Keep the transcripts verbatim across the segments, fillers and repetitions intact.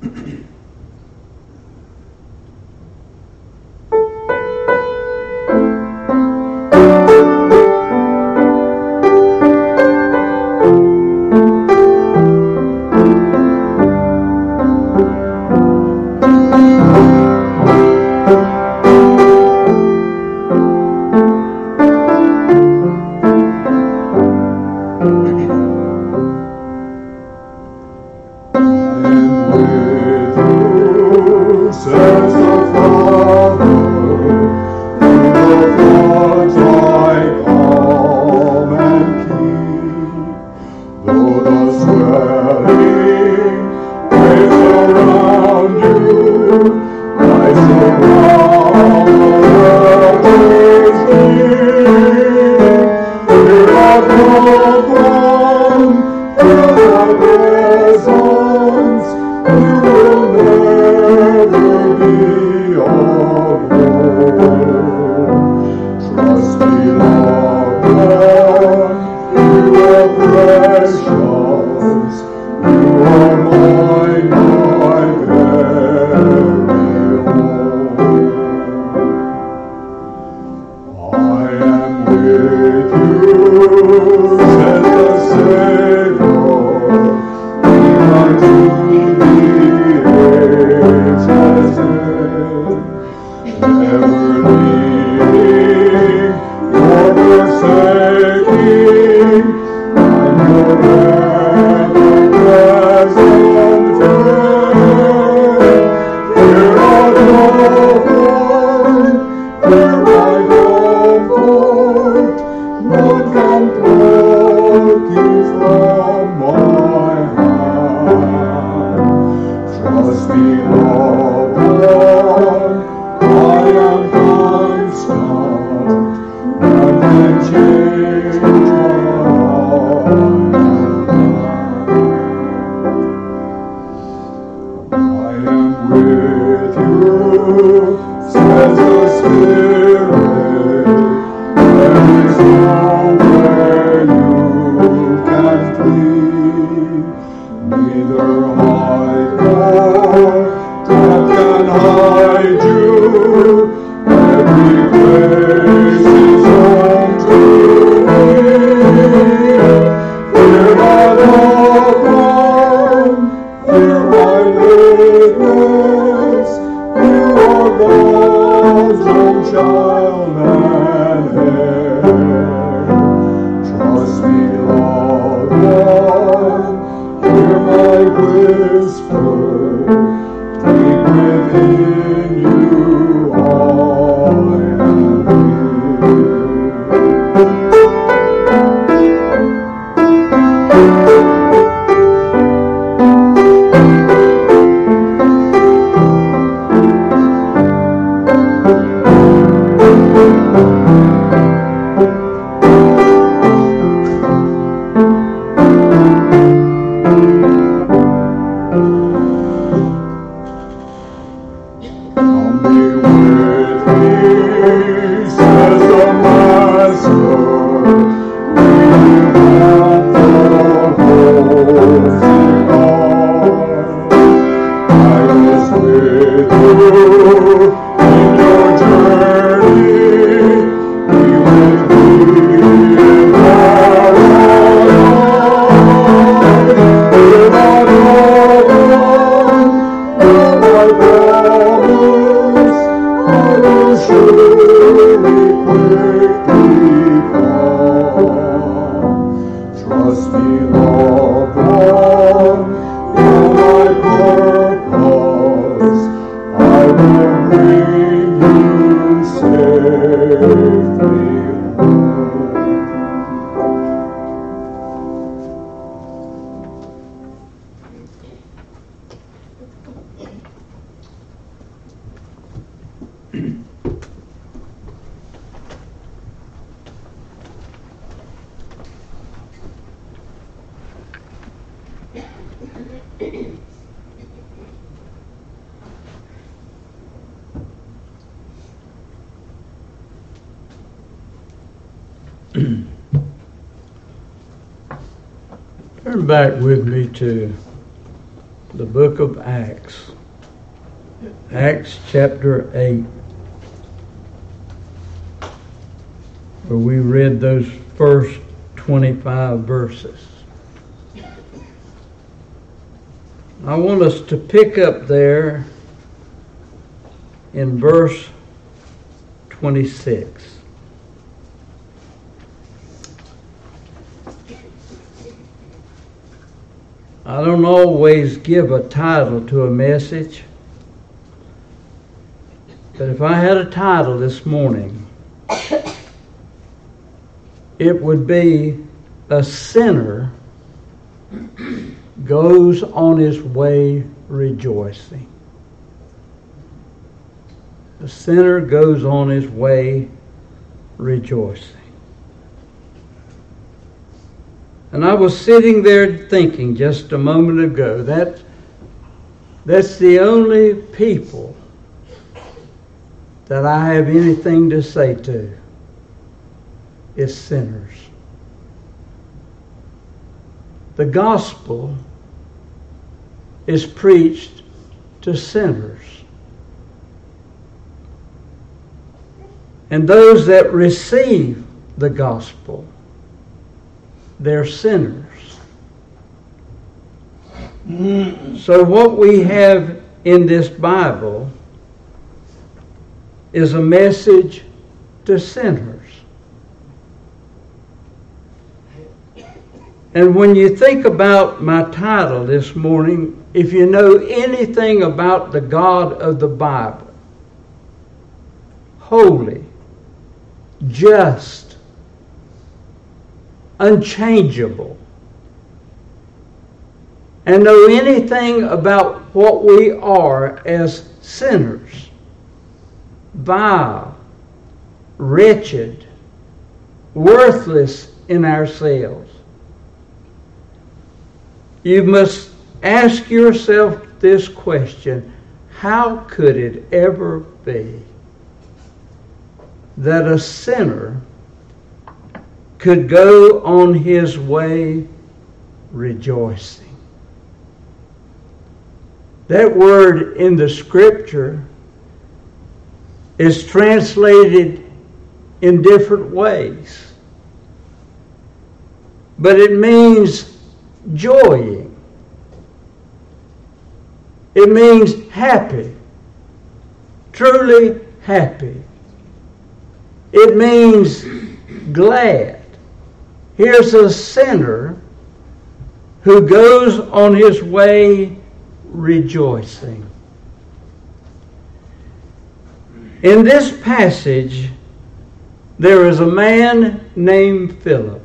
Turn back with me to the book of Acts. Acts chapter eight, where we read those first twenty-five verses. I want us to pick up there in verse twenty-six. I don't always give a title to a message, but if I had a title this morning, it would be "A Sinner Goes on His Way Rejoicing." The sinner goes on his way rejoicing. And I was sitting there thinking just a moment ago, that that's the only people that I have anything to say to, is sinners. The gospel is preached to sinners. And those that receive the gospel, they're sinners. So what we have in this Bible is a message to sinners. And when you think about my title this morning, if you know anything about the God of the Bible, holy, just, unchangeable, and know anything about what we are as sinners, vile, wretched, worthless in ourselves, you must ask yourself this question: how could it ever be that a sinner could go on his way rejoicing? That word in the Scripture is translated in different ways, but it means joying. It means happy, truly happy. It means glad. Here's a sinner who goes on his way rejoicing. In this passage, there is a man named Philip.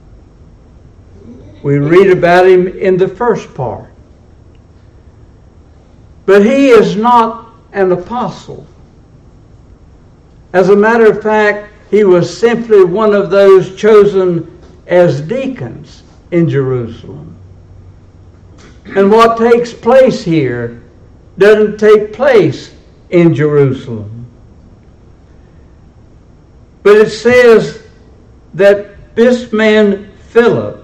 We read about him in the first part. But he is not an apostle. As a matter of fact, he was simply one of those chosen as deacons in Jerusalem. And what takes place here doesn't take place in Jerusalem. But it says that this man Philip,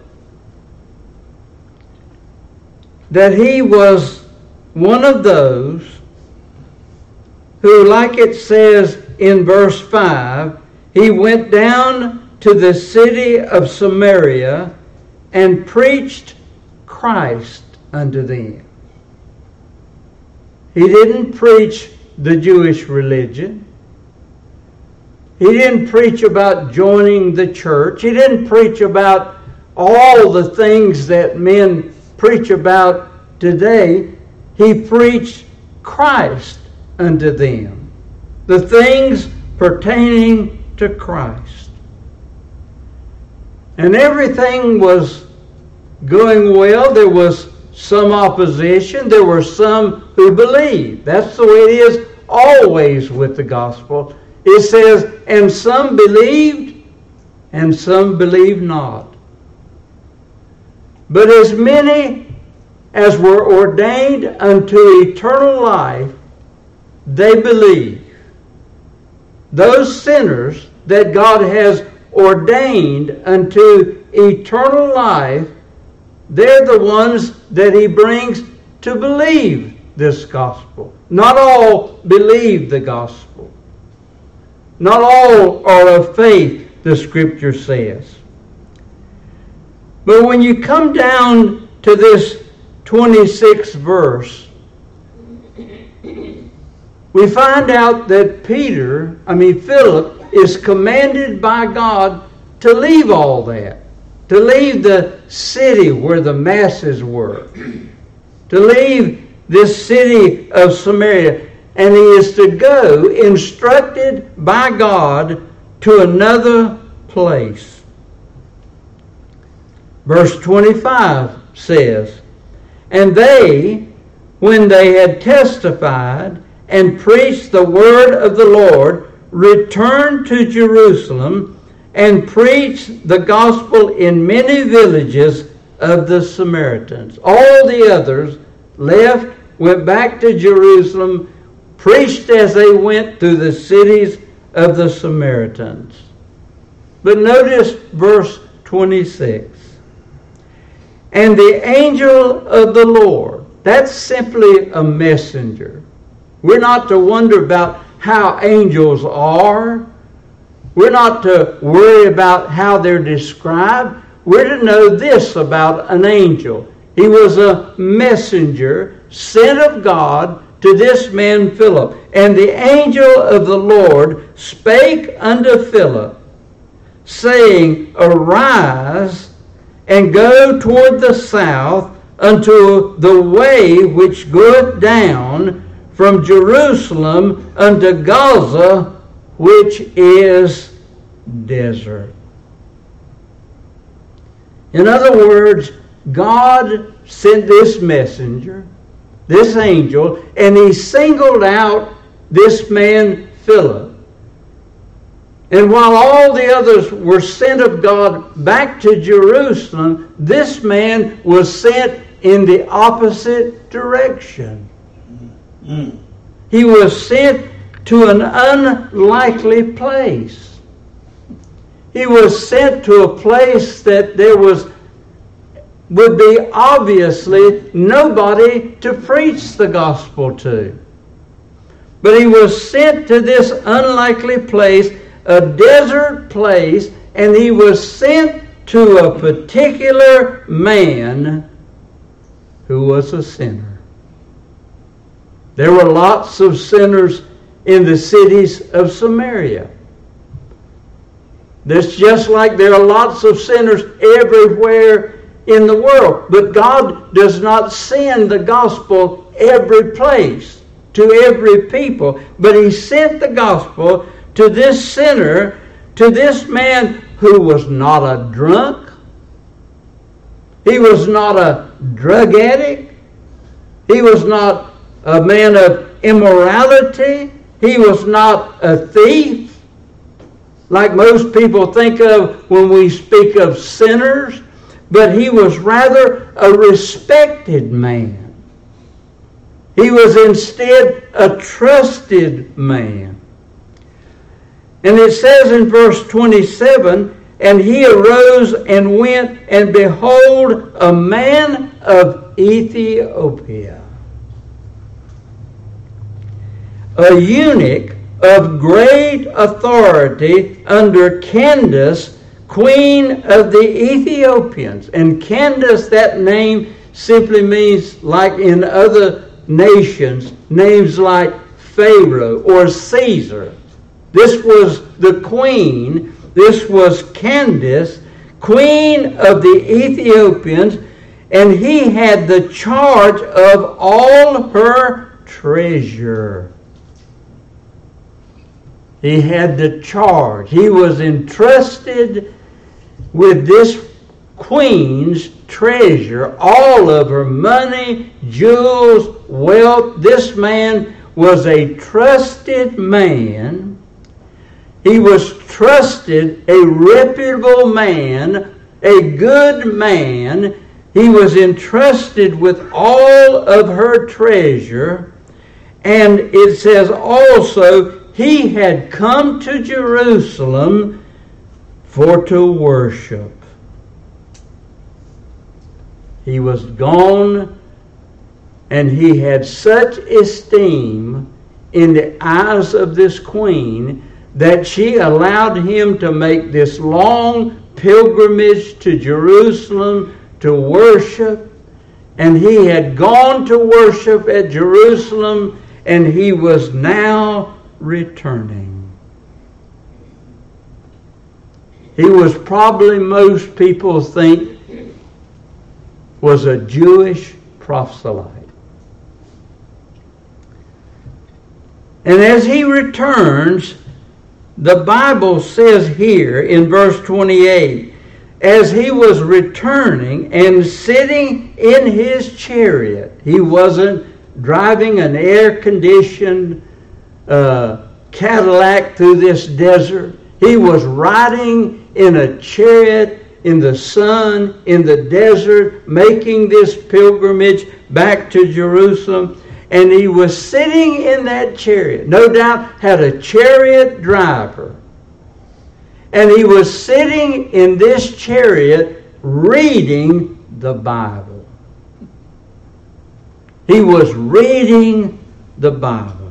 that he was one of those who, like it says in verse five, he went down to the city of Samaria and preached Christ unto them. He didn't preach the Jewish religion. He didn't preach about joining the church. He didn't preach about all the things that men preach about today. He preached Christ unto them, the things pertaining to Christ. And everything was going well. There was some opposition. There were some who believed. That's the way it is always with the gospel. It says, and some believed, and some believed not. But as many as were ordained unto eternal life, they believe. Those sinners that God has ordained unto eternal life, they're the ones that He brings to believe this gospel. Not all believe the gospel. Not all are of faith, the Scripture says. But when you come down to this twenty-sixth verse, we find out that Peter, I mean Philip, is commanded by God to leave all that. To leave the city where the masses were. To leave this city of Samaria. And he is to go, instructed by God, to another place. Verse twenty-five says, "And they, when they had testified and preached the word of the Lord, returned to Jerusalem and preached the gospel in many villages of the Samaritans." All the others left, went back to Jerusalem, preached as they went through the cities of the Samaritans. But notice verse twenty-six. "And the angel of the Lord," that's simply a messenger. We're not to wonder about how angels are. We're not to worry about how they're described. We're to know this about an angel. He was a messenger sent of God to this man Philip. "And the angel of the Lord spake unto Philip, saying, Arise, and go toward the south unto the way which goeth down from Jerusalem unto Gaza, which is desert." In other words, God sent this messenger, this angel, and he singled out this man Philip. And while all the others were sent of God back to Jerusalem, this man was sent in the opposite direction. Mm. He was sent to an unlikely place. He was sent to a place that there was would be obviously nobody to preach the gospel to. But he was sent to this unlikely place, a desert place, and he was sent to a particular man who was a sinner. There were lots of sinners in the cities of Samaria. That's just like there are lots of sinners everywhere in the world. But God does not send the gospel every place, to every people. But he sent the gospel to this sinner, to this man who was not a drunk. He was not a drug addict. He was not a man of immorality. He was not a thief, like most people think of when we speak of sinners. But he was rather a respected man. He was instead a trusted man. And it says in verse twenty-seven, "And he arose and went, and behold, a man of Ethiopia, a eunuch of great authority under Candace, queen of the Ethiopians." And Candace, that name simply means, like in other nations, names like Pharaoh or Caesar. This was the queen. This was Candace, queen of the Ethiopians, and he had the charge of all her treasure. He had the charge. He was entrusted with this queen's treasure, all of her money, jewels, wealth. This man was a trusted man. He was trusted, a reputable man, a good man. He was entrusted with all of her treasure. And it says also, he had come to Jerusalem for to worship. He was gone And he had such esteem in the eyes of this queen that she allowed him to make this long pilgrimage to Jerusalem to worship. And he had gone to worship at Jerusalem, and he was now returning. He was probably, most people think, was a Jewish proselyte. And as he returns, the Bible says here in verse twenty-eight, as he was returning and sitting in his chariot, he wasn't driving an air-conditioned uh, Cadillac through this desert. He was riding in a chariot in the sun, in the desert, making this pilgrimage back to Jerusalem. And he was sitting in that chariot, no doubt had a chariot driver. And he was sitting in this chariot reading the Bible. He was reading the Bible.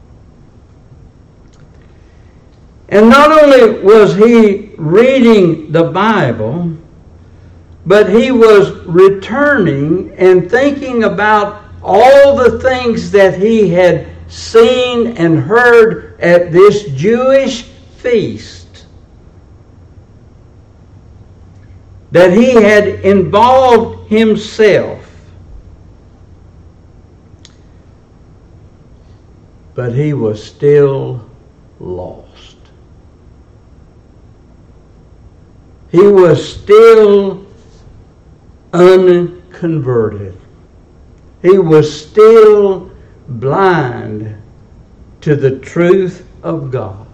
And not only was he reading the Bible, but he was returning and thinking about all the things that he had seen and heard at this Jewish feast, that he had involved himself. But he was still lost. He was still unconverted. He was still blind to the truth of God.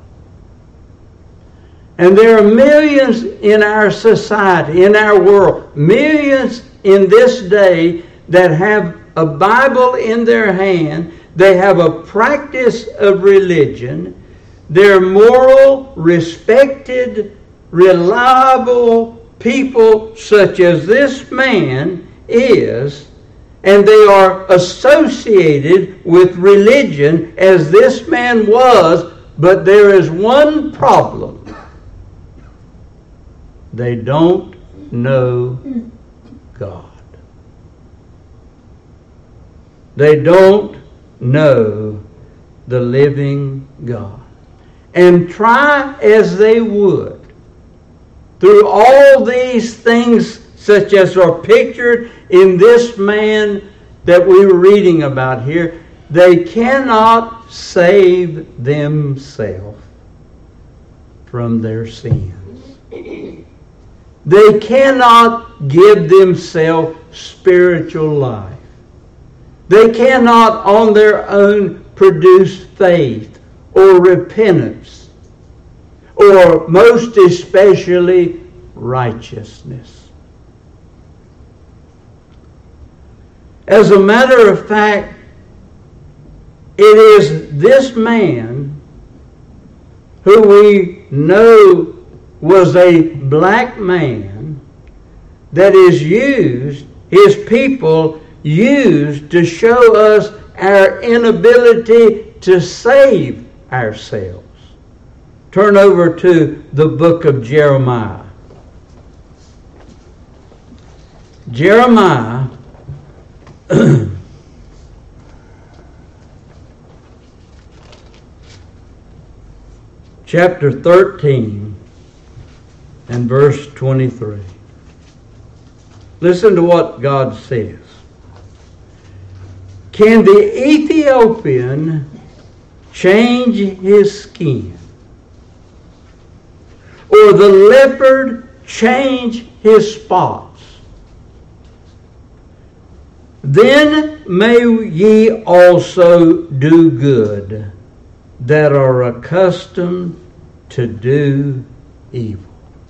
And there are millions in our society, in our world, millions in this day that have a Bible in their hand. They have a practice of religion. They're moral, respected, reliable people such as this man is. And they are associated with religion as this man was, but there is one problem. They don't know God. They don't know the living God. And try as they would, through all these things such as are pictured in this man that we were reading about here, they cannot save themselves from their sins. They cannot give themselves spiritual life. They cannot on their own produce faith or repentance, or most especially righteousness. As a matter of fact, it is this man who we know was a black man that is used, his people used to show us our inability to save ourselves. Turn over to the book of Jeremiah. Jeremiah chapter thirteen and verse twenty-three. Listen to what God says. Can the Ethiopian change his skin, or the leopard change his spots? Then may ye also do good that are accustomed to do evil.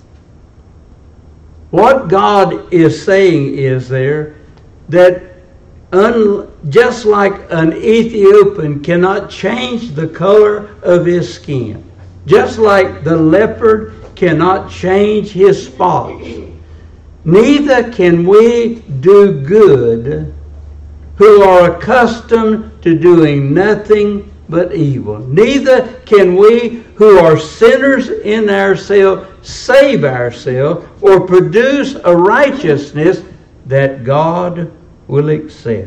What God is saying is there that un, just like an Ethiopian cannot change the color of his skin, just like the leopard cannot change his spots, neither can we do good who are accustomed to doing nothing but evil. Neither can we who are sinners in ourselves save ourselves or produce a righteousness that God will accept.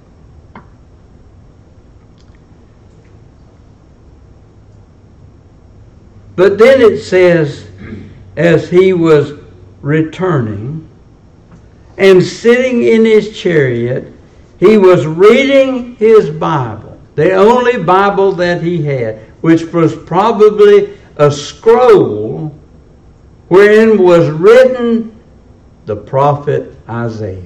But then it says, as he was returning and sitting in his chariot, he was reading his Bible, the only Bible that he had, which was probably a scroll wherein was written the prophet Isaiah.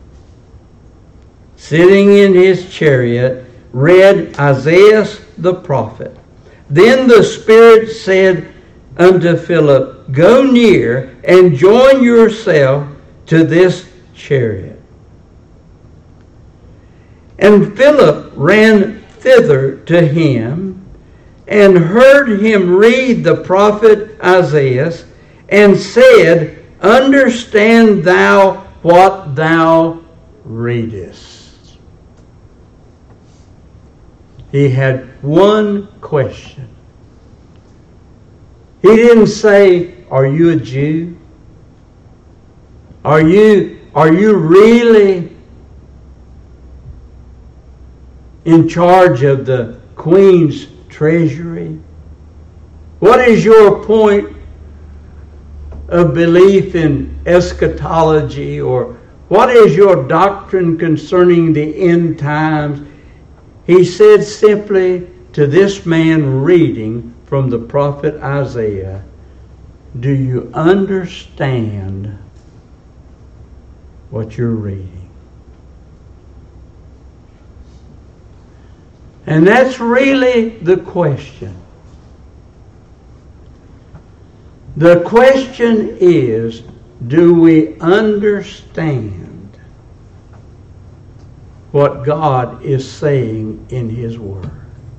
Sitting in his chariot, read Isaiah the prophet. Then the Spirit said unto Philip, Go near and join yourself to this chariot. And Philip ran thither to him and heard him read the prophet Isaiah, and said, Understand thou what thou readest. He had one question. He didn't say, Are you a Jew? Are you, are you really in charge of the Queen's treasury? What is your point of belief in eschatology? Or what is your doctrine concerning the end times? He said simply to this man reading from the prophet Isaiah, Do you understand what you're reading? And that's really the question. The question is, do we understand what God is saying in His Word?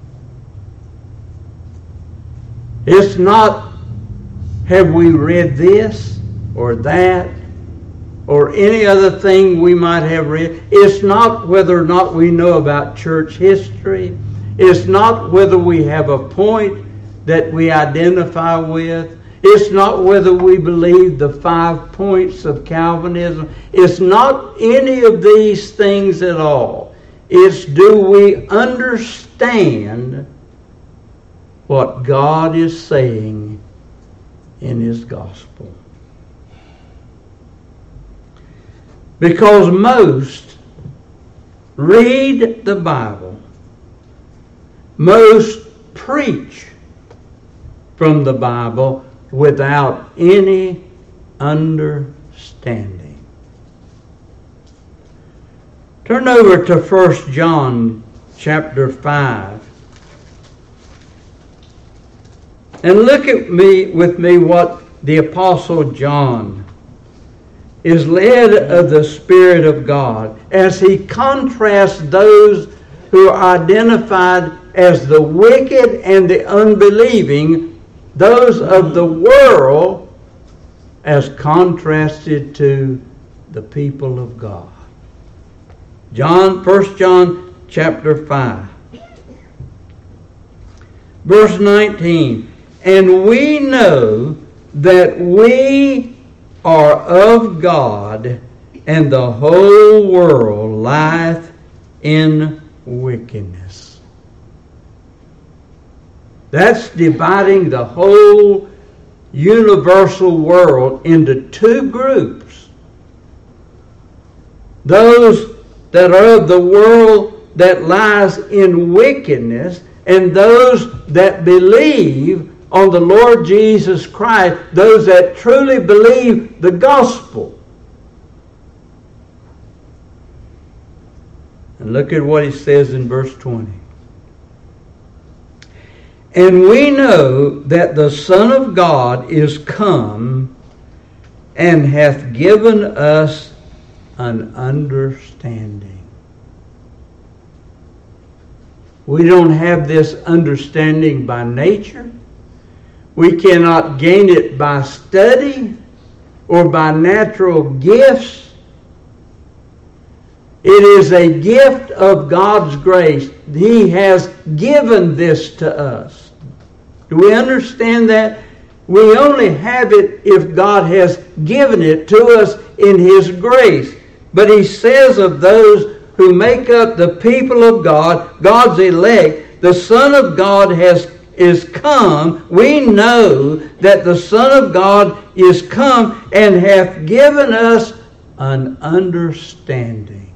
It's not, have we read this or that or any other thing we might have read. It's not whether or not we know about church history. It's not whether we have a point that we identify with. It's not whether we believe the five points of Calvinism. It's not any of these things at all. It's, do we understand what God is saying in His gospel? Because most read the Bible, most preach from the Bible without any understanding. Turn over to First John chapter five. And look at me with me what the Apostle John is led of the Spirit of God as he contrasts those who are identified as the wicked and the unbelieving, those of the world, as contrasted to the people of God. John, First John chapter five, verse nineteen. And we know that we are of God, and the whole world lieth in wickedness. That's dividing the whole universal world into two groups. Those that are of the world that lies in wickedness, and those that believe on the Lord Jesus Christ, those that truly believe the gospel. And look at what he says in verse twenty. And we know that the Son of God is come and hath given us an understanding. We don't have this understanding by nature. We cannot gain it by study or by natural gifts. It is a gift of God's grace. He has given this to us. Do we understand that? We only have it if God has given it to us in His grace. But He says of those who make up the people of God, God's elect, the Son of God has is come. We know that the Son of God is come and hath given us an understanding.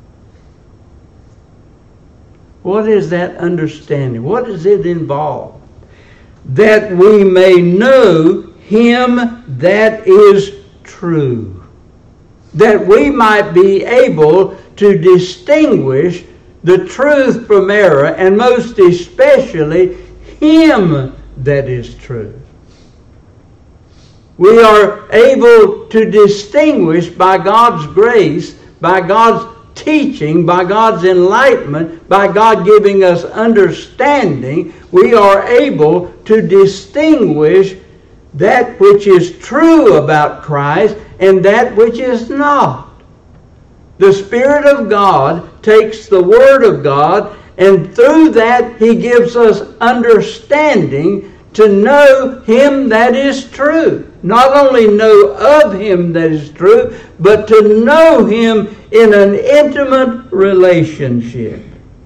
What is that understanding? What does it involve? That we may know Him that is true. That we might be able to distinguish the truth from error, and most especially Him that is true. We are able to distinguish by God's grace, by God's teaching, by God's enlightenment, by God giving us understanding, we are able to distinguish that which is true about Christ and that which is not. The Spirit of God takes the Word of God, and through that He gives us understanding to know Him that is true. Not only know of Him that is true, but to know Him in an intimate relationship.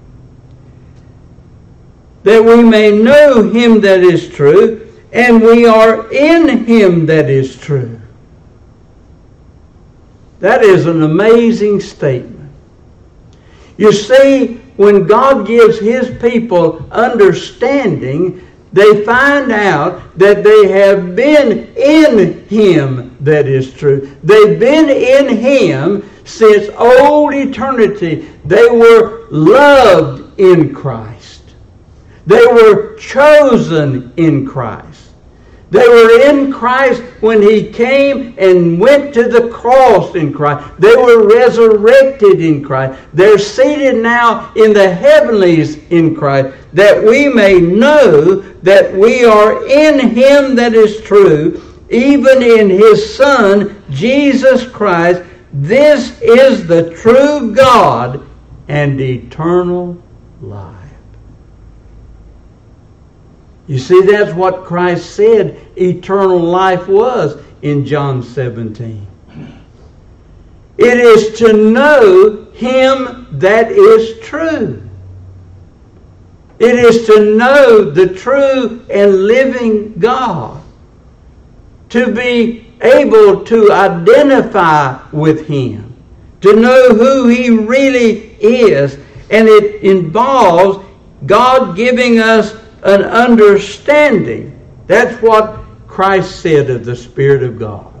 That we may know Him that is true, and we are in Him that is true. That is an amazing statement. You see, when God gives His people understanding, they find out that they have been in Him that is true. They've been in Him since old eternity. They were loved in Christ. They were chosen in Christ. They were in Christ when He came and went to the cross in Christ. They were resurrected in Christ. They're seated now in the heavenlies in Christ, that we may know that we are in Him that is true, even in His Son, Jesus Christ. This is the true God and eternal life. You see, that's what Christ said eternal life was in John seventeen. It is to know Him that is true. It is to know the true and living God. To be able to identify with Him. To know who He really is. And it involves God giving us an understanding. That's what Christ said of the Spirit of God.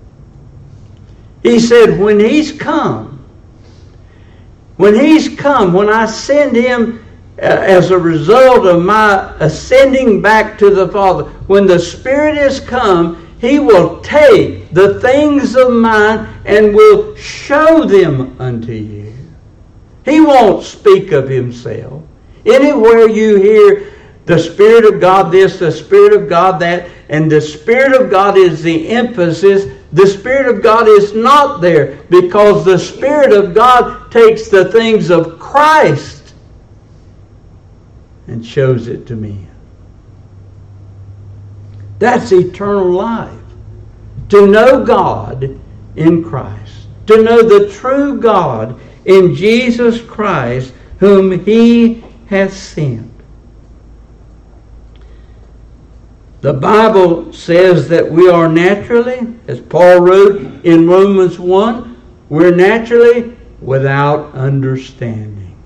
He said, when He's come, when He's come, when I send Him uh, as a result of my ascending back to the Father, when the Spirit is come, He will take the things of mine and will show them unto you. He won't speak of Himself. Anywhere you hear the Spirit of God this, the Spirit of God that, and the Spirit of God is the emphasis, the Spirit of God is not there, because the Spirit of God takes the things of Christ and shows it to me. That's eternal life. To know God in Christ. To know the true God in Jesus Christ, whom He hath sent. The Bible says that we are naturally, as Paul wrote in Romans one, we're naturally without understanding.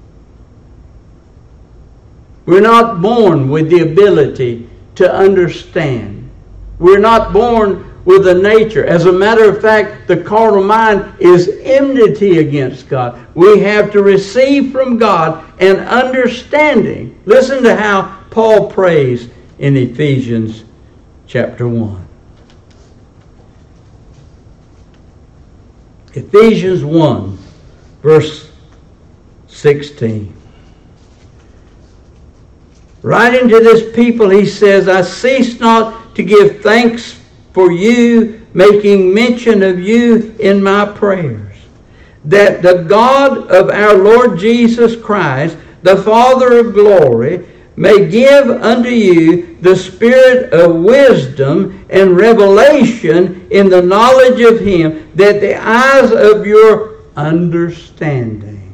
We're not born with the ability to understand. We're not born with a nature. As a matter of fact, the carnal mind is enmity against God. We have to receive from God an understanding. Listen to how Paul prays in Ephesians chapter one. Ephesians one, verse sixteen. Writing to this people, he says, I cease not to give thanks for you, making mention of you in my prayers, that the God of our Lord Jesus Christ, the Father of glory, may give unto you the spirit of wisdom and revelation in the knowledge of him, that the eyes of your understanding.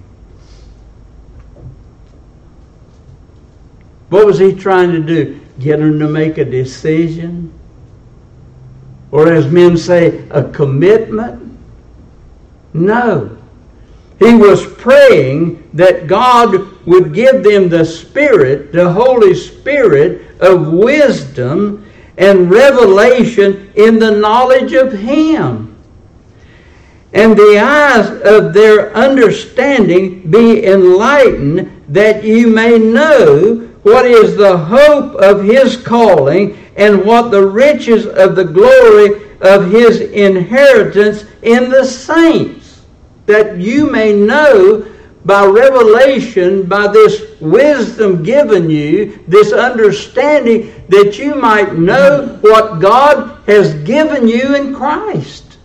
What was he trying to do? Get them to make a decision? Or as men say, a commitment? No. He was praying that God would give them the Spirit, the Holy Spirit of wisdom and revelation in the knowledge of him. And the eyes of their understanding be enlightened, that you may know what is the hope of his calling, and what the riches of the glory of his inheritance in the saints. That you may know by revelation, by this wisdom given you, this understanding, that you might know what God has given you in Christ.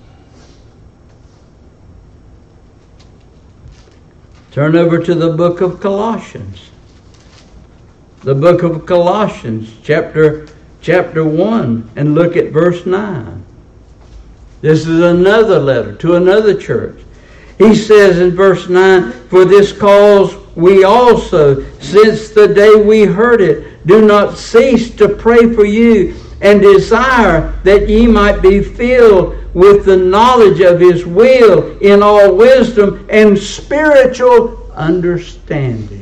Turn over to the book of Colossians. The book of Colossians, chapter, chapter one, and look at verse nine. This is another letter to another church. He says in verse nine, for this cause we also, since the day we heard it, do not cease to pray for you, and desire that ye might be filled with the knowledge of his will in all wisdom and spiritual understanding.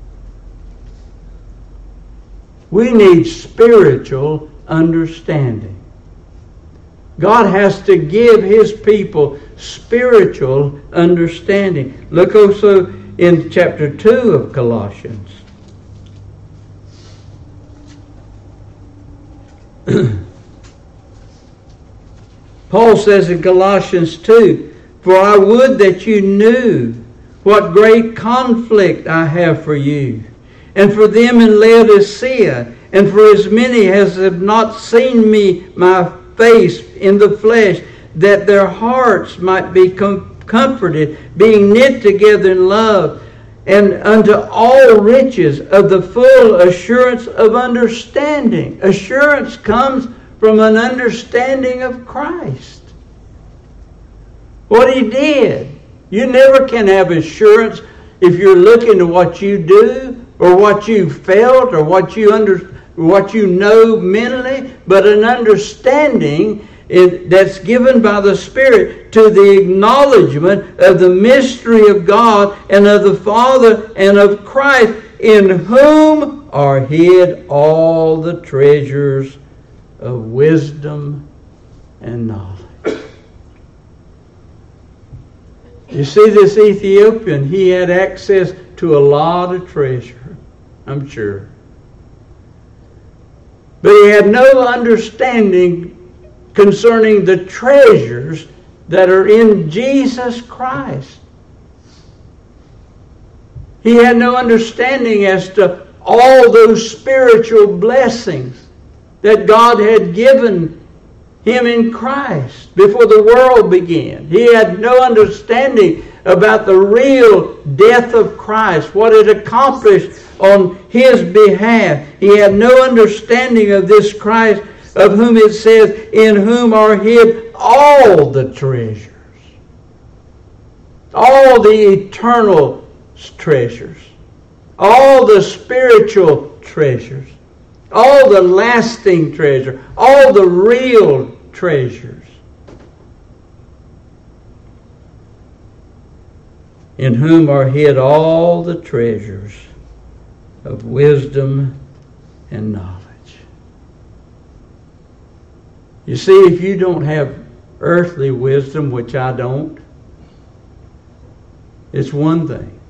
We need spiritual understanding. God has to give his people spiritual understanding. Look also in chapter two of Colossians. Paul says in Colossians two, for I would that you knew what great conflict I have for you, and for them in Laodicea, and for as many as have not seen me, my face in the flesh, that their hearts might be com- comforted, being knit together in love, and unto all riches of the full assurance of understanding. Assurance comes from an understanding of Christ. What he did. You never can have assurance if you're looking to what you do, or what you felt, or what you under, what you know mentally, but an understanding it, that's given by the Spirit to the acknowledgement of the mystery of God and of the Father and of Christ, in whom are hid all the treasures of wisdom and knowledge. You see, this Ethiopian, he had access to a lot of treasure, I'm sure. But he had no understanding concerning the treasures that are in Jesus Christ. He had no understanding as to all those spiritual blessings that God had given him in Christ before the world began. He had no understanding about the real death of Christ, what it accomplished on his behalf. He had no understanding of this Christ, of whom it says, in whom are hid all the treasures, all the eternal treasures, all the spiritual treasures, all the lasting treasure, all the real treasures, in whom are hid all the treasures of wisdom and knowledge. You see, if you don't have earthly wisdom, which I don't, it's one thing.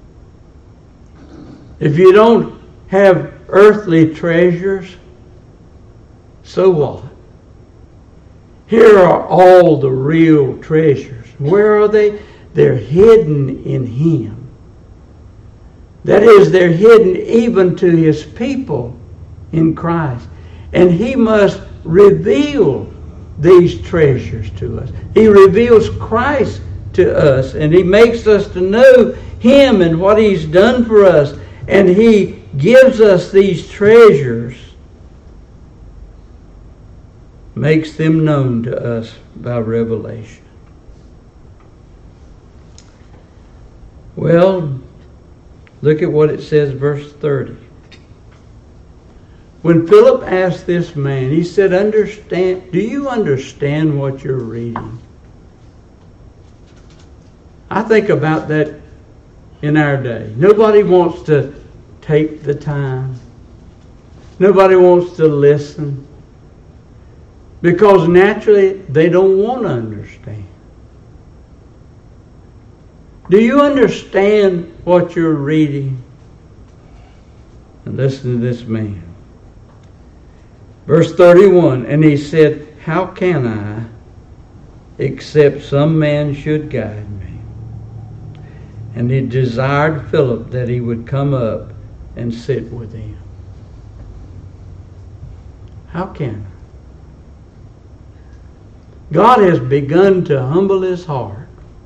If you don't have earthly treasures, so what? Here are all the real treasures. Where are they? They're hidden in him. That is, they're hidden even to his people in Christ. And he must reveal these treasures to us. He reveals Christ to us, and He makes us to know Him and what He's done for us, and He gives us these treasures, makes them known to us by revelation. Well, look at what it says, verse thirty. When Philip asked this man, he said, "Understand? Do you understand what you're reading?" I think about that in our day. Nobody wants to take the time. Nobody wants to listen. Because naturally, they don't want to understand. Do you understand what you're reading? And listen to this man. Verse thirty-one, and he said, "How can I, except some man should guide me?" And he desired Philip that he would come up and sit with him. How can I? God has begun to humble his heart.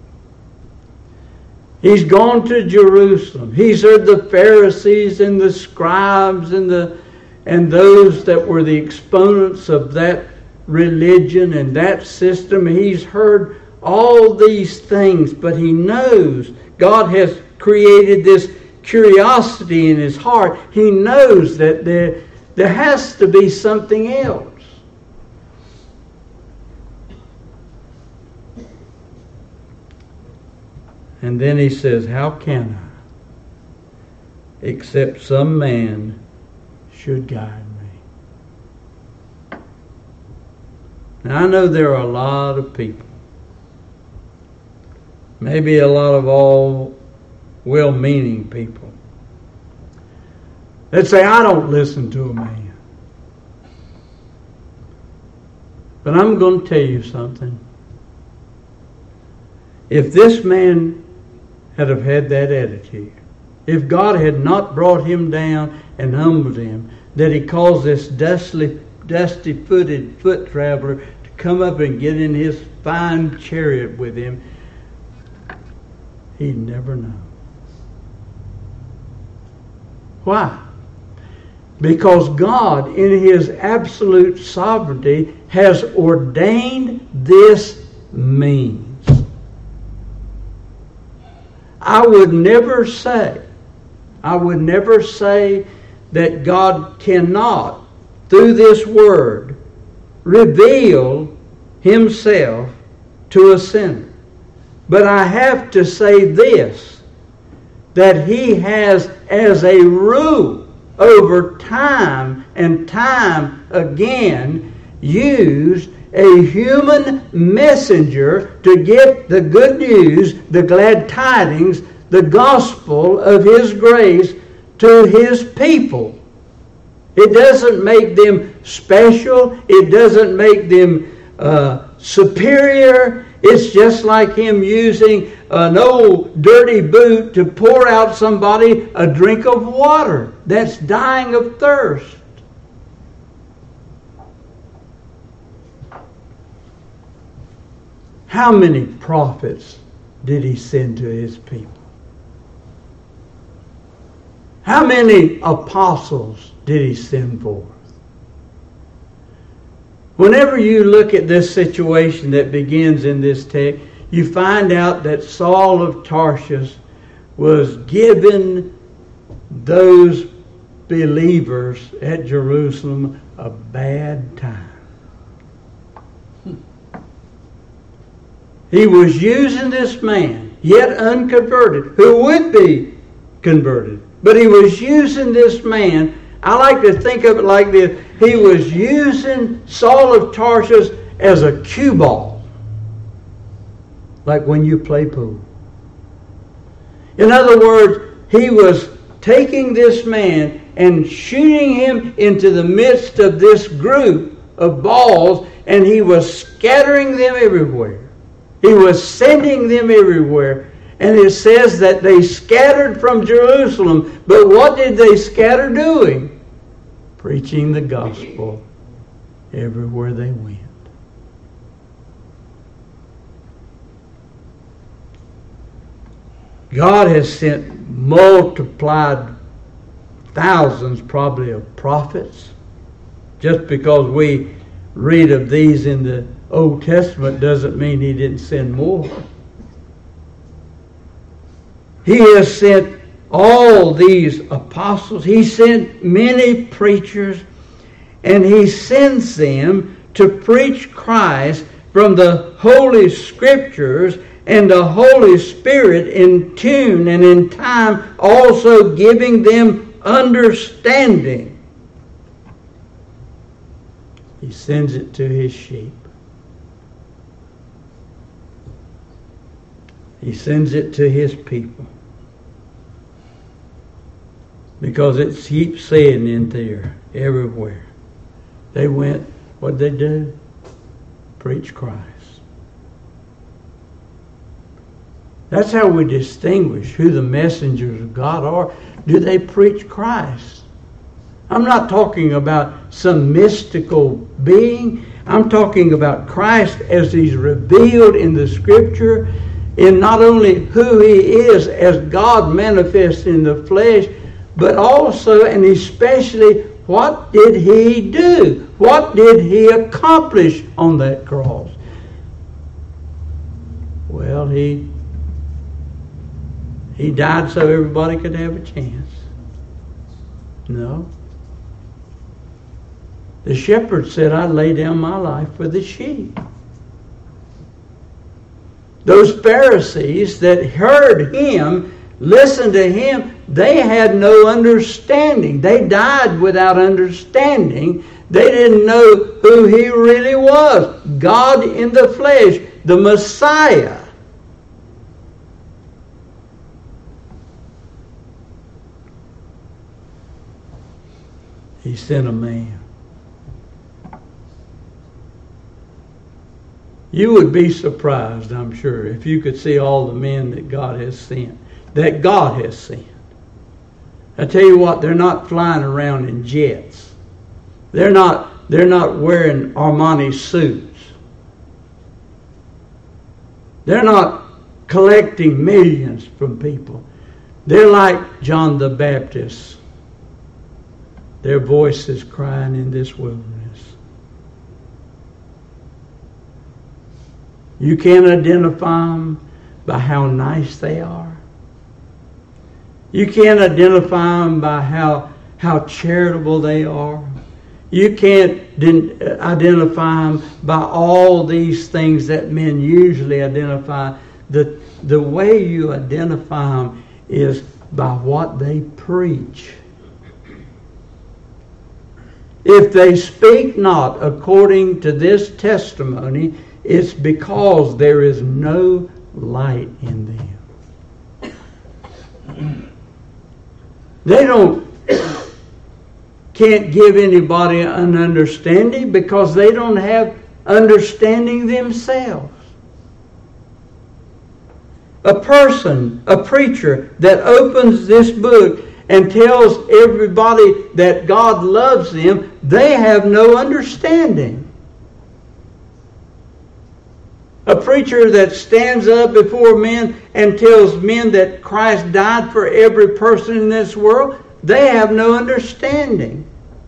He's gone to Jerusalem. He's heard the Pharisees and the scribes and the and those that were the exponents of that religion and that system. He's heard all these things, but he knows God has created this curiosity in his heart. He knows that there, there has to be something else. And then he says, "How can I, except some man should guide me?" Now I know there are a lot of people, maybe a lot of all well-meaning people, that say, "I don't listen to a man." But I'm going to tell you something. If this man had have had that attitude, if God had not brought him down and humbled him, that he caused this dusty, dusty-footed foot traveler to come up and get in his fine chariot with him, he'd never know. Why? Because God, in His absolute sovereignty, has ordained this means. I would never say, I would never say that God cannot, through this word, reveal Himself to a sinner. But I have to say this, that He has, as a rule, over time and time again, used a human messenger to get the good news, the glad tidings, the gospel of His grace to His people. It doesn't make them special. It doesn't make them uh, superior. It's just like Him using an old dirty boot to pour out somebody a drink of water that's dying of thirst. How many prophets did He send to His people? How many apostles did He send forth? Whenever you look at this situation that begins in this text, you find out that Saul of Tarsus was given those believers at Jerusalem a bad time. He was using this man, yet unconverted, who would be converted. But he was using this man. I like to think of it like this. He was using Saul of Tarsus as a cue ball. Like when you play pool. In other words, he was taking this man and shooting him into the midst of this group of balls, and he was scattering them everywhere. He was sending them everywhere. And it says that they scattered from Jerusalem. But what did they scatter doing? Preaching the gospel everywhere they went. God has sent multiplied thousands probably of prophets. Just because we read of these in the Old Testament doesn't mean He didn't send more. He has sent all these apostles. He sent many preachers, and He sends them to preach Christ from the Holy Scriptures and the Holy Spirit in tune and in time, also giving them understanding. He sends it to His sheep. He sends it to His people. Because it keeps saying in there, everywhere. They went, what'd they do? Preach Christ. That's how we distinguish who the messengers of God are. Do they preach Christ? I'm not talking about some mystical being. I'm talking about Christ as He's revealed in the Scripture, in not only who He is as God manifest in the flesh, but also and especially what did He do? What did He accomplish on that cross? Well, He He died so everybody could have a chance. No. The shepherd said, I lay down my life for the sheep. Those Pharisees that heard Him, listened to Him, they had no understanding. They died without understanding. They didn't know who He really was. God in the flesh, the Messiah. He sent a man. You would be surprised, I'm sure, if you could see all the men that God has sent. That God has sent. I tell you what, they're not flying around in jets. They're not, they're not wearing Armani suits. They're not collecting millions from people. They're like John the Baptist. Their voices crying in this wilderness. You can't identify them by how nice they are. You can't identify them by how, how charitable they are. You can't identify them by all these things that men usually identify. The, the way you identify them is by what they preach. If they speak not according to this testimony, it's because there is no light in them. They don't can't give anybody an understanding because they don't have understanding themselves. A person, a preacher that opens this book and tells everybody that God loves them, they have no understanding. A preacher that stands up before men and tells men that Christ died for every person in this world, they have no understanding.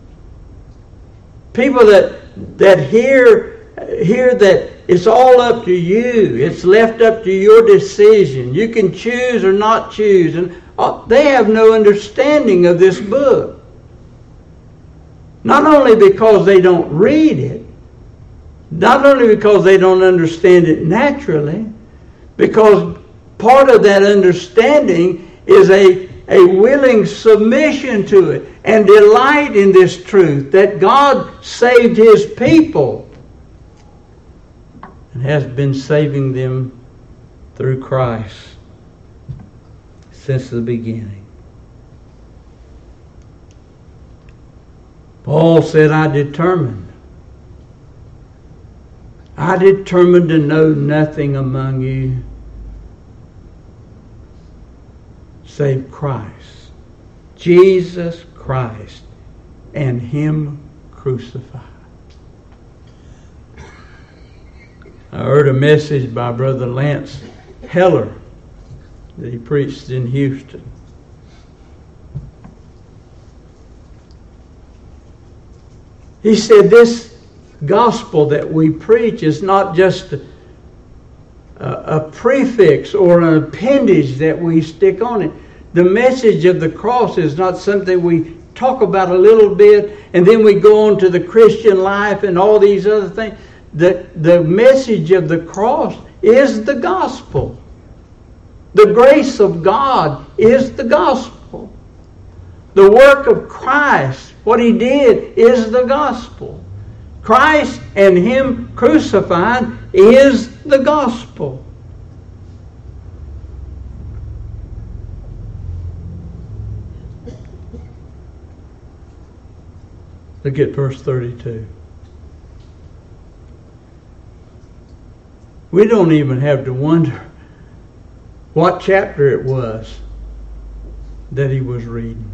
People that that hear hear that it's all up to you, it's left up to your decision. You can choose or not choose, and they have no understanding of this book. Not only because they don't read it, not only because they don't understand it naturally, because part of that understanding is a, a willing submission to it and delight in this truth that God saved His people and has been saving them through Christ since the beginning. Paul said, I determined I determined to know nothing among you save Christ, Jesus Christ, and Him crucified. I heard a message by Brother Lance Heller that he preached in Houston. He said this gospel that we preach is not just a, a prefix or an appendage that we stick on it. The message of the cross is not something we talk about a little bit and then we go on to the Christian life and all these other things. The, the message of the cross is the gospel. The grace of God is the gospel. The work of Christ, what he did, is the gospel. Christ and him crucified is the gospel. Look at verse thirty-two. We don't even have to wonder what chapter it was that he was reading.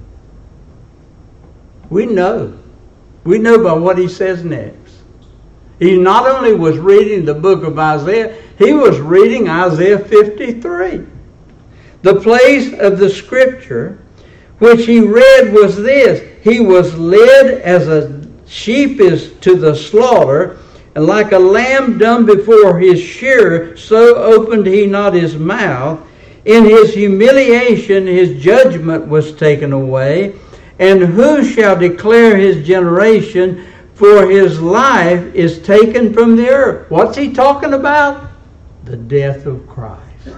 We know. We know by what he says next. He not only was reading the book of Isaiah, he was reading Isaiah fifty-three. The place of the scripture which he read was this: he was led as a sheep is to the slaughter, and like a lamb dumb before his shearer, so opened he not his mouth. In his humiliation his judgment was taken away. And who shall declare his generation? For his life is taken from the earth. What's he talking about? The death of Christ.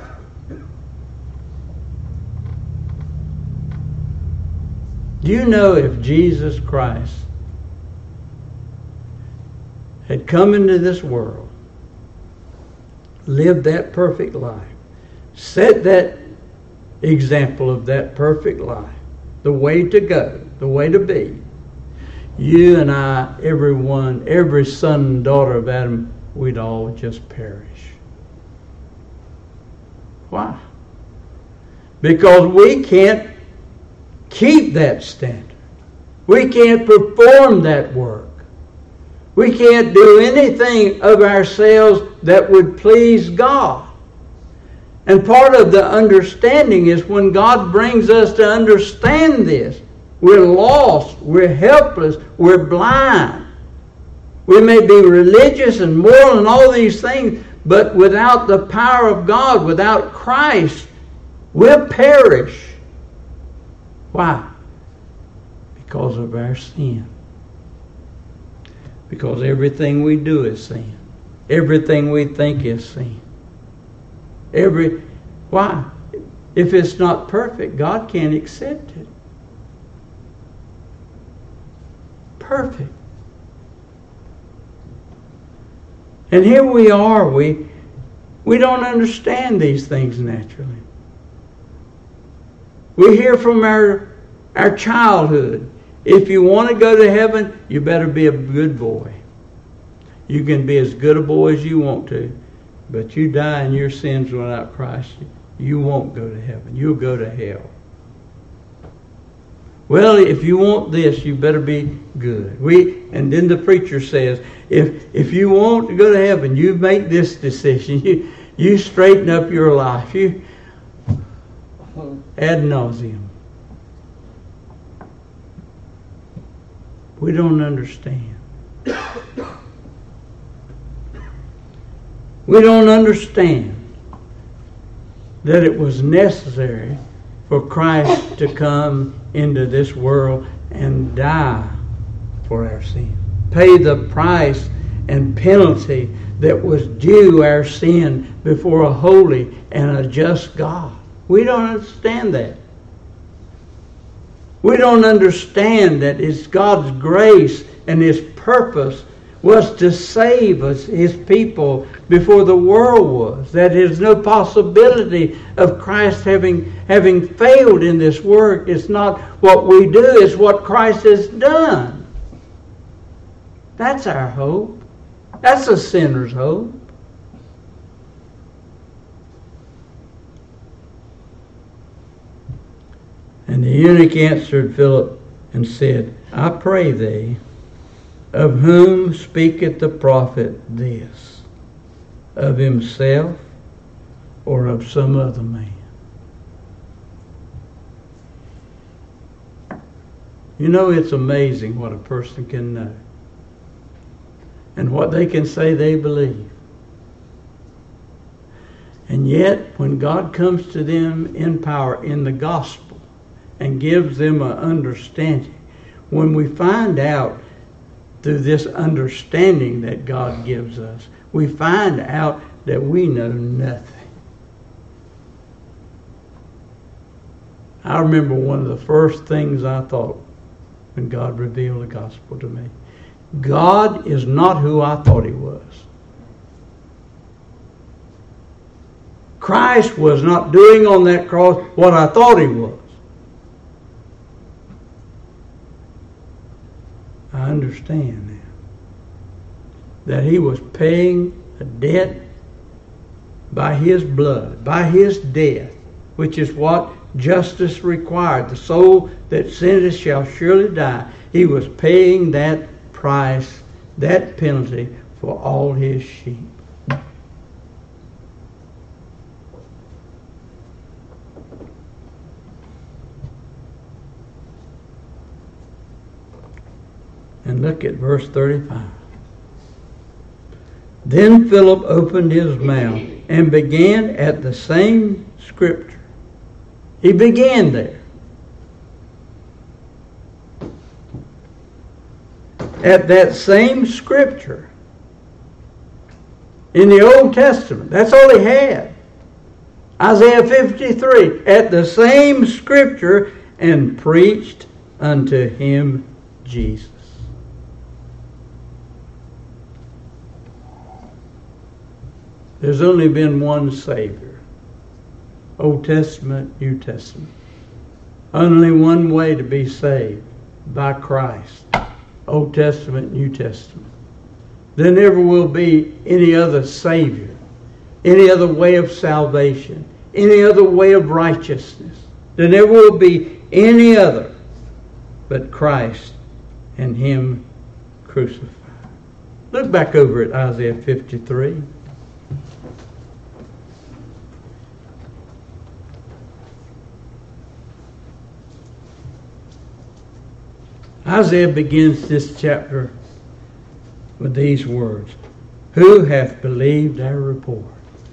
Do you know if Jesus Christ had come into this world, lived that perfect life, set that example of that perfect life, the way to go, the way to be, you and I, everyone, every son and daughter of Adam, we'd all just perish. Why? Because we can't keep that standard. We can't perform that work. We can't do anything of ourselves that would please God. And part of the understanding is when God brings us to understand this, we're lost, we're helpless, we're blind. We may be religious and moral and all these things, but without the power of God, without Christ, we'll perish. Why? Because of our sin. Because everything we do is sin. Everything we think is sin. Every why? If it's not perfect, God can't accept it. Perfect. And here we are, we we don't understand these things naturally. We hear from our our childhood, if you want to go to heaven, you better be a good boy. You can be as good a boy as you want to, but you die in your sins without Christ, you won't go to heaven. You'll go to hell. Well, if you want this, you better be good. We and then the preacher says, if if you want to go to heaven, you make this decision. You you straighten up your life. You ad nauseum. We don't understand. We don't understand that it was necessary for Christ to come into this world and die for our sin. Pay the price and penalty that was due our sin before a holy and a just God. We don't understand that. We don't understand that it's God's grace and His purpose was to save us, His people, before the world was. That there's no possibility of Christ having, having failed in this work. It's not what we do, it's what Christ has done. That's our hope. That's a sinner's hope. And the eunuch answered Philip and said, I pray thee, of whom speaketh the prophet this? Of himself or of some other man? You know, it's amazing what a person can know and what they can say they believe. And yet, when God comes to them in power in the gospel and gives them an understanding, when we find out through this understanding that God gives us, we find out that we know nothing. I remember one of the first things I thought when God revealed the gospel to me. God is not who I thought he was. Christ was not doing on that cross what I thought he was. I understand now that he was paying a debt by his blood, by his death, which is what justice required. The soul that sinneth shall surely die. He was paying that price, that penalty for all his sheep. And look at verse thirty-five. Then Philip opened his mouth and began at the same scripture. He began there. At that same scripture in the Old Testament. That's all he had. Isaiah fifty-three. At the same scripture, and preached unto him Jesus. There's only been one Savior. Old Testament, New Testament. Only one way to be saved, by Christ. Old Testament, New Testament. There never will be any other Savior, any other way of salvation, any other way of righteousness. There never will be any other but Christ and him crucified. Look back over at Isaiah fifty-three. Isaiah begins this chapter with these words. Who hath believed our report?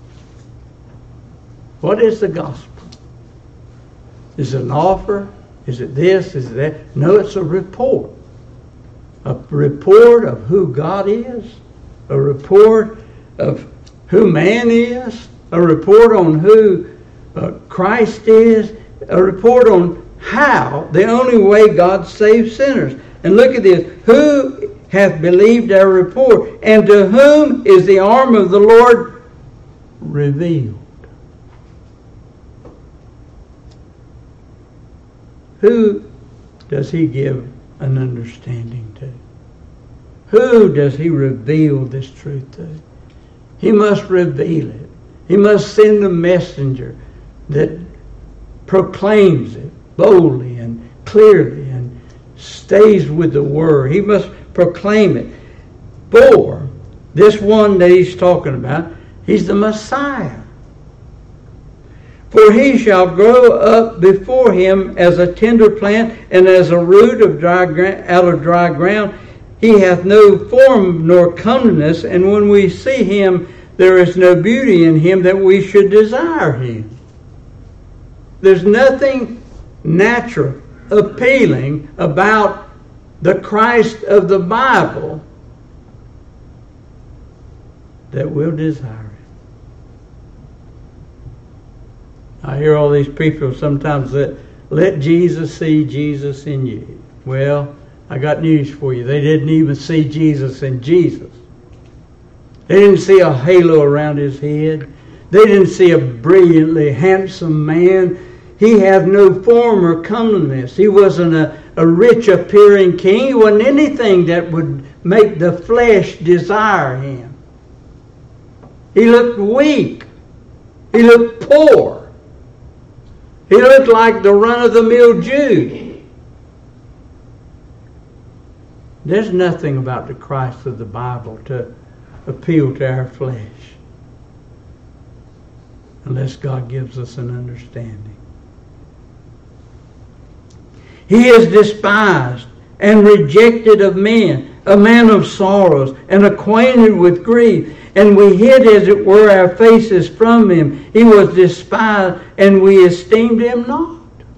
What is the gospel? Is it an offer? Is it this? Is it that? No, it's a report. A report of who God is. A report of who man is. A report on who uh, Christ is. A report on how, the only way God saves sinners. And look at this. Who hath believed our report? And to whom is the arm of the Lord revealed? Who does he give an understanding to? Who does he reveal this truth to? He must reveal it. He must send a messenger that proclaims it boldly and clearly and stays with the word. He must proclaim it. For this one that he's talking about, he's the Messiah. For he shall grow up before him as a tender plant and as a root of dry gra- out of dry ground. He hath no form nor comeliness, and when we see him, there is no beauty in him that we should desire him. There's nothing natural, appealing about the Christ of the Bible that we'll desire him. I hear all these people sometimes that let Jesus see Jesus in you. Well, I got news for you. They didn't even see Jesus in Jesus. They didn't see a halo around his head. They didn't see a brilliantly handsome man. He had no form or comeliness. He wasn't a, a rich appearing king. He wasn't anything that would make the flesh desire him. He looked weak. He looked poor. He looked like the run-of-the-mill Jew. There's nothing about the Christ of the Bible to appeal to our flesh unless God gives us an understanding. He is despised and rejected of men, a man of sorrows and acquainted with grief. And we hid, as it were, our faces from him. He was despised, and we esteemed him not.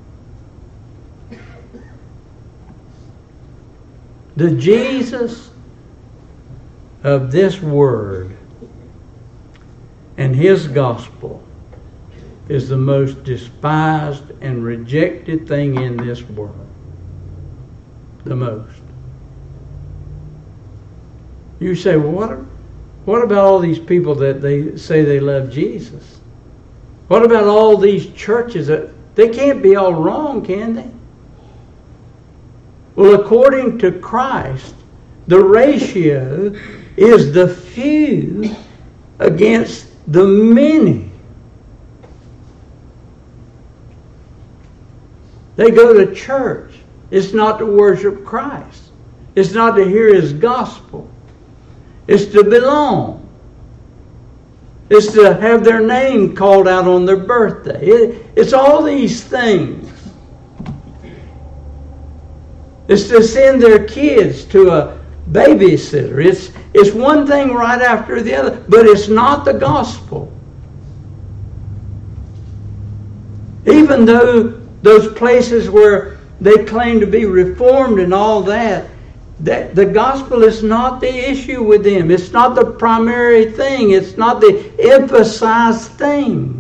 The Jesus of this word and his gospel is the most despised and rejected thing in this world. The most. You say, well, what, what about all these people that they say they love Jesus? What about all these churches? That they can't be all wrong, can they? Well, according to Christ, the ratio is the few against the many. They go to church. It's not to worship Christ. It's not to hear his gospel. It's to belong. It's to have their name called out on their birthday. It, it's all these things. It's to send their kids to a babysitter. It's, it's one thing right after the other, but it's not the gospel. Even though those places where they claim to be reformed and all that, that the gospel is not the issue with them. It's not the primary thing. It's not the emphasized thing.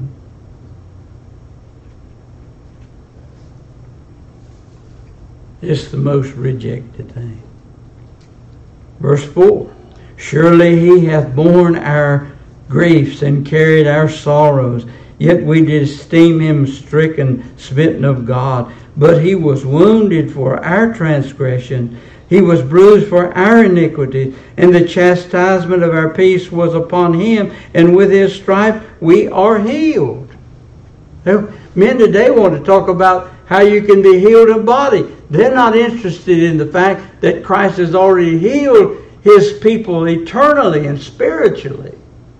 It's the most rejected thing. Verse four. Surely he hath borne our griefs and carried our sorrows. Yet we did esteem him stricken, smitten of God. But he was wounded for our transgression. He was bruised for our iniquity. And the chastisement of our peace was upon him. And with his stripe we are healed. Men today want to talk about how you can be healed in body. They're not interested in the fact that Christ has already healed his people eternally and spiritually.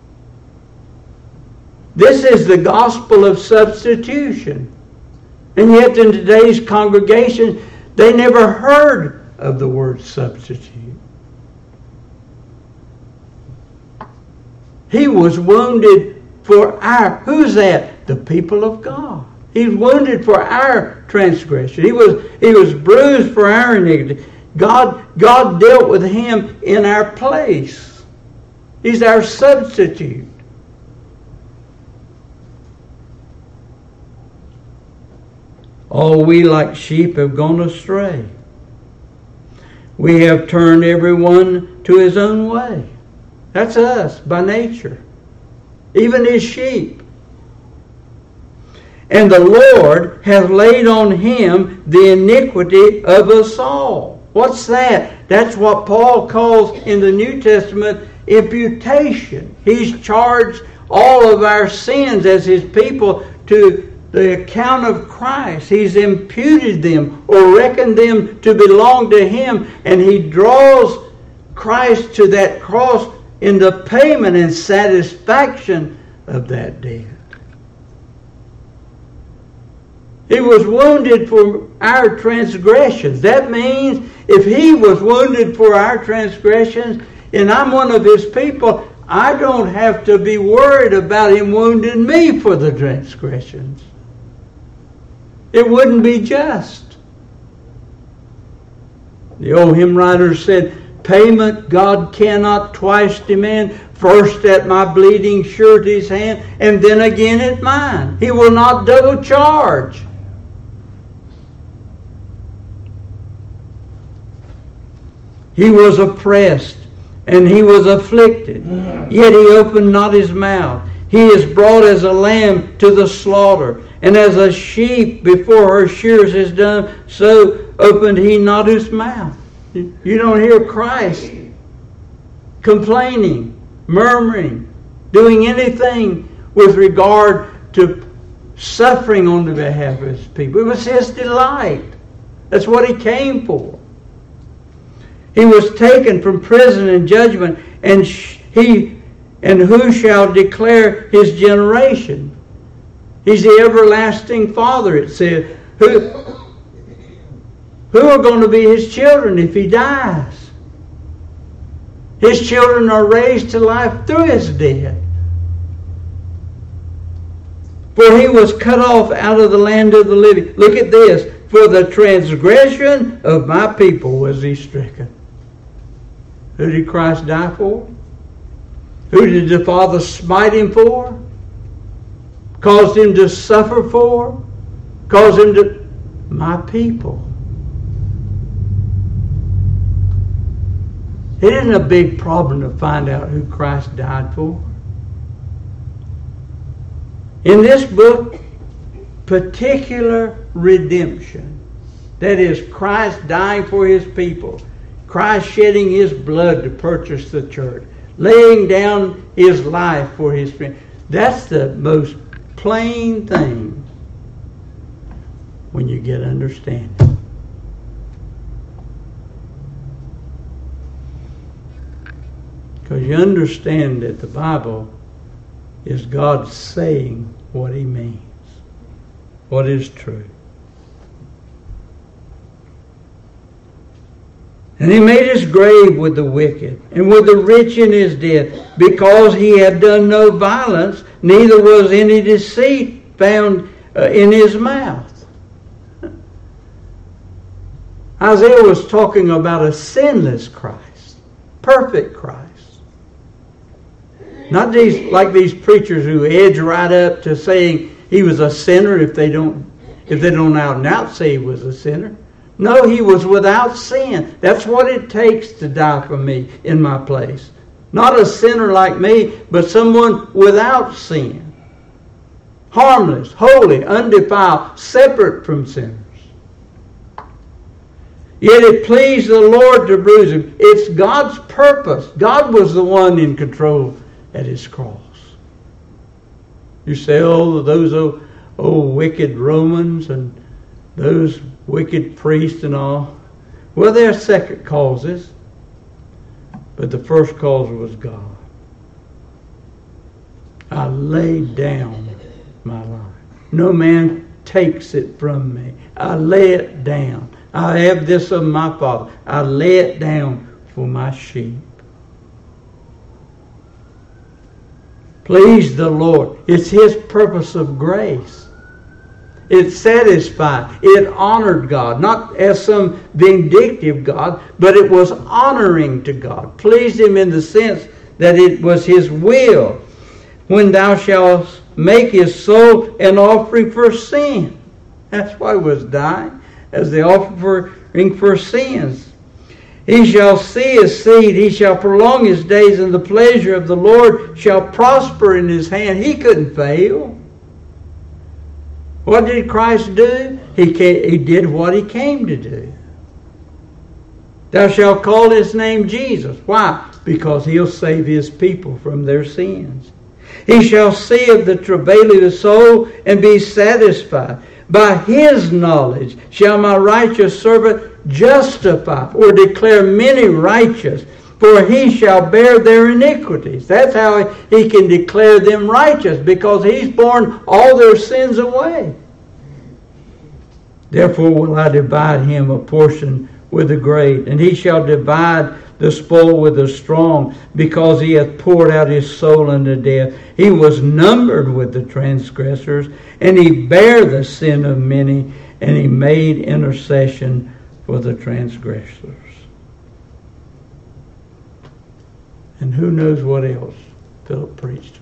This is the gospel of substitution. And yet in today's congregation, they never heard of the word substitute. He was wounded for our, who's that? The people of God. He's wounded for our transgression. He was, he was bruised for our iniquity. God, God dealt with him in our place. He's our substitute. All we like sheep have gone astray. We have turned everyone to his own way. That's us by nature. Even his sheep. And the Lord hath laid on him the iniquity of us all. What's that? That's what Paul calls in the New Testament imputation. He's charged all of our sins as his people to the account of Christ. He's imputed them or reckoned them to belong to him. And he draws Christ to that cross in the payment and satisfaction of that debt. He was wounded for our transgressions. That means if he was wounded for our transgressions and I'm one of his people, I don't have to be worried about him wounding me for the transgressions. It wouldn't be just. The old hymn writer said, payment God cannot twice demand, first at my bleeding surety's hand, and then again at mine. He will not double charge. He was oppressed, and he was afflicted, yet he opened not his mouth. He is brought as a lamb to the slaughter, and as a sheep before her shearers is done, so opened he not his mouth. You don't hear Christ complaining, murmuring, doing anything with regard to suffering on the behalf of his people. It was his delight. That's what he came for. He was taken from prison and judgment, and he and who shall declare his generation? He's the everlasting Father, it said. Who, Who are going to be his children if he dies? His children are raised to life through his death. For he was cut off out of the land of the living. Look at this. For the transgression of my people was he stricken. Who did Christ die for? Who did the Father smite him for? Caused him to suffer for? Caused him to... My people. It isn't a big problem to find out who Christ died for. In this book, particular redemption, that is Christ dying for his people, Christ shedding his blood to purchase the church, laying down his life for his friend. That's the most plain thing when you get understanding. Because you understand that the Bible is God saying what he means, what is true. And he made his grave with the wicked, and with the rich in his death, because he had done no violence, neither was any deceit found uh, in his mouth. Isaiah was talking about a sinless Christ, perfect Christ. Not these like these preachers who edge right up to saying he was a sinner if they don't if they don't out and out say he was a sinner. No, he was without sin. That's what it takes to die for me in my place. Not a sinner like me, but someone without sin. Harmless, holy, undefiled, separate from sinners. Yet it pleased the Lord to bruise him. It's God's purpose. God was the one in control at his cross. You say, oh, those old, old wicked Romans and those wicked priests and all. Well, there are second causes, but the first cause was God. I laid down my life. No man takes it from me. I lay it down. I have this of my Father. I lay it down for my sheep. Please the Lord. It's his purpose of grace. It satisfied. It honored God. Not as some vindictive God, but it was honoring to God. Pleased him in the sense that it was his will. When thou shalt make his soul an offering for sin. That's why he was dying, as the offering for sins. He shall see his seed, he shall prolong his days, and the pleasure of the Lord shall prosper in his hand. He couldn't fail. What did Christ do? He, came, he did what he came to do. Thou shalt call his name Jesus. Why? Because he'll save his people from their sins. He shall see of the travail of the soul and be satisfied. By his knowledge shall my righteous servant justify or declare many righteous, for he shall bear their iniquities. That's how he can declare them righteous, because he's borne all their sins away. Therefore will I divide him a portion with the great, and he shall divide the spoil with the strong, because he hath poured out his soul unto death. He was numbered with the transgressors, and he bare the sin of many, and he made intercession for the transgressors. And who knows what else Philip preached.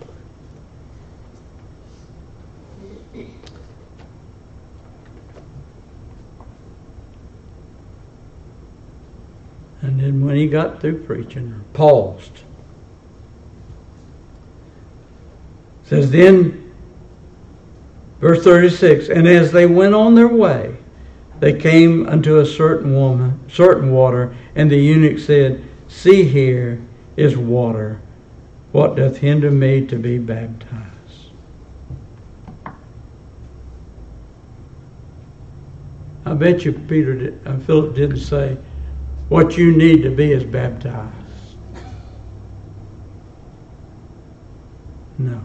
And then when he got through preaching, paused. It says then, verse thirty-six, and as they went on their way, they came unto a certain woman, certain water, and the eunuch said, see, here is water. What doth hinder me to be baptized? I bet you Peter did, uh, Philip didn't say, what you need to be is baptized. No.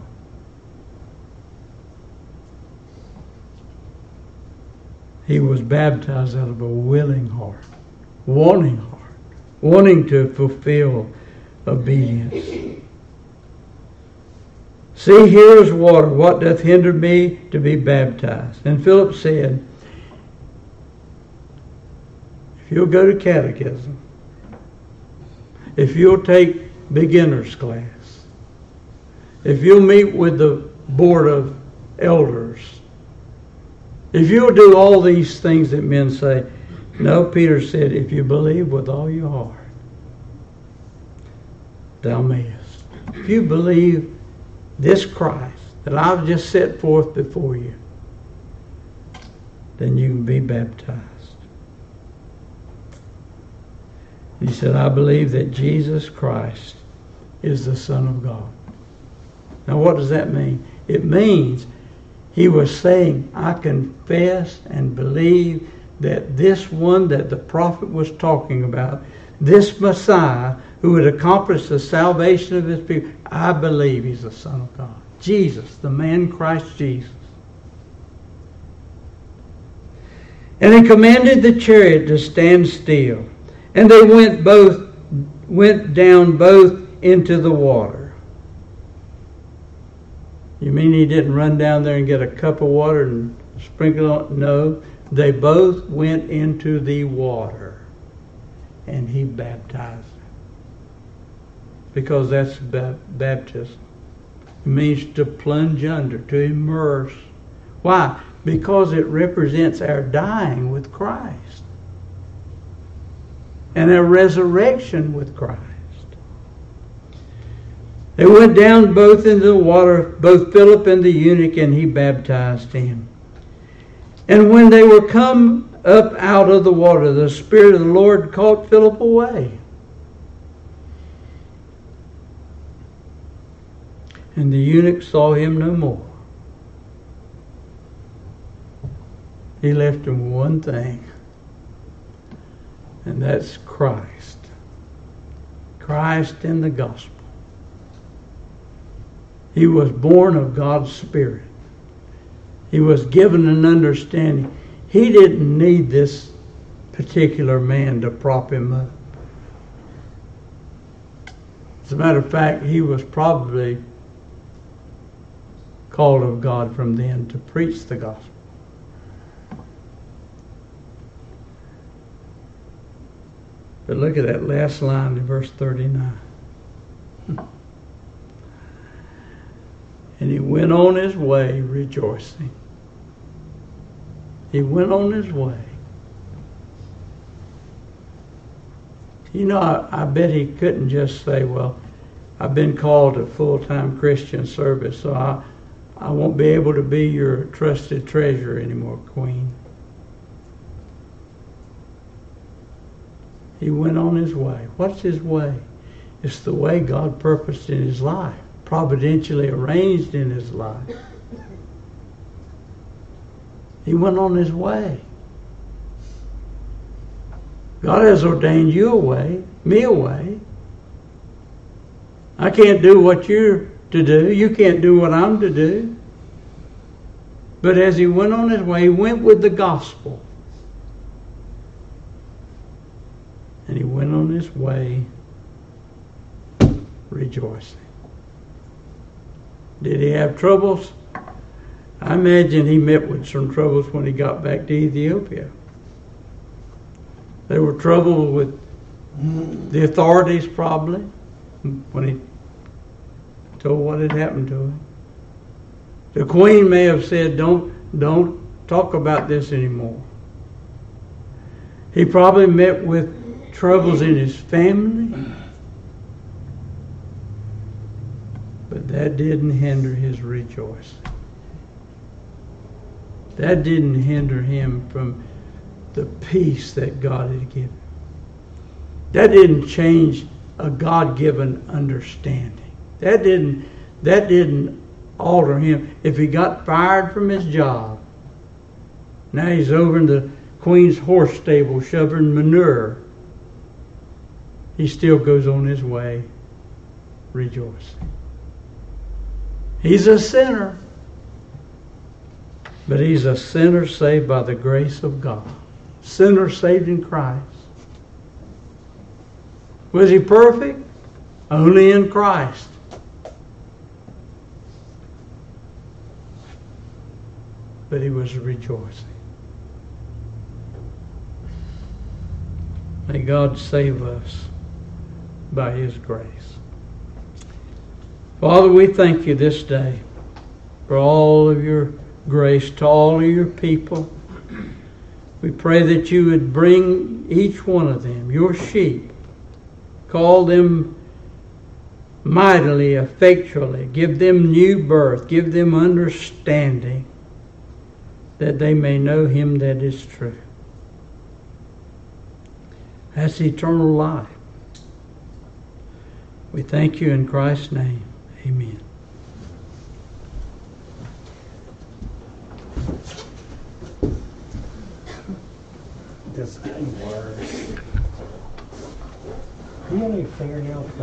He was baptized out of a willing heart, wanting heart, wanting to fulfill obedience. See, here is water. What doth hinder me to be baptized? And Philip said, if you'll go to catechism, if you'll take beginner's class, if you'll meet with the board of elders, if you'll do all these things that men say. No, Peter said, if you believe with all your heart, thou mayest. If you believe this Christ that I've just set forth before you, then you can be baptized. He said, I believe that Jesus Christ is the Son of God. Now what does that mean? It means he was saying, I confess and believe that this one that the prophet was talking about, this Messiah who would accomplish the salvation of his people, I believe he's the Son of God. Jesus, the man Christ Jesus. And he commanded the chariot to stand still. And they went both went down both into the water. You mean he didn't run down there and get a cup of water and sprinkle on? No, they both went into the water, and he baptized them. Because that's baptism. It means to plunge under, to immerse. Why? Because it represents our dying with Christ and our resurrection with Christ. They went down both into the water, both Philip and the eunuch, and he baptized him. And when they were come up out of the water, the Spirit of the Lord caught Philip away. And the eunuch saw him no more. He left him one thing, and that's Christ. Christ in the gospel. He was born of God's Spirit. He was given an understanding. He didn't need this particular man to prop him up. As a matter of fact, he was probably called of God from then to preach the gospel. But look at that last line in verse thirty-nine. And he went on his way rejoicing. He went on his way. You know, I, I bet he couldn't just say, well, I've been called to full-time Christian service, so I, I won't be able to be your trusted treasurer anymore, Queen. He went on his way. What's his way? It's the way God purposed in his life, providentially arranged in his life. He went on his way. God has ordained you a way, me a way. I can't do what you're to do. You can't do what I'm to do. But as he went on his way, he went with the gospel. And he went on his way rejoicing. Did he have troubles? I imagine he met with some troubles when he got back to Ethiopia. There were trouble with the authorities probably when he told what had happened to him. The queen may have said, don't, don't talk about this anymore. He probably met with troubles in his family. But that didn't hinder his rejoicing. That didn't hinder him from the peace that God had given. That didn't change a God-given understanding. That didn't, that didn't alter him. If he got fired from his job, now he's over in the queen's horse stable shoveling manure, he still goes on his way rejoicing. He's a sinner. But he's a sinner saved by the grace of God. Sinner saved in Christ. Was he perfect? Only in Christ. But he was rejoicing. May God save us by his grace. Father, we thank you this day for all of your grace to all of your people. We pray that you would bring each one of them, your sheep, call them mightily, effectually, give them new birth, give them understanding, that they may know him that is true. That's eternal life. We thank you in Christ's name. Amen. This getting worse. Do you have any fingernail